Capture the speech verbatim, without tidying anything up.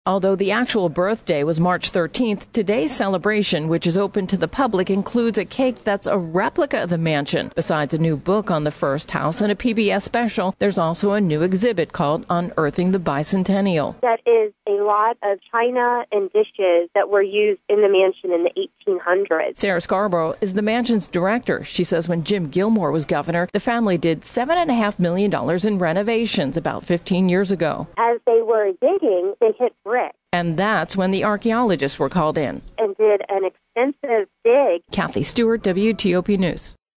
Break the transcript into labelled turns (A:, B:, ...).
A: Although the actual birthday was March thirteenth, today's celebration, which is open to the public, includes a cake that's a replica of the mansion. Besides a new book on the first house and a P B S special, there's also a new exhibit called Unearthing the Bicentennial.
B: That is a lot of china and dishes that were used in the mansion in the eighteen hundreds.
A: Sarah Scarborough is the mansion's director. She says when Jim Gilmore was governor, the family did seven point five million dollars in renovations about fifteen years ago.
B: As they were digging, they hit brick.
A: And that's when the archaeologists were called in
B: And did an extensive dig.
A: Kathy Stewart, W T O P News.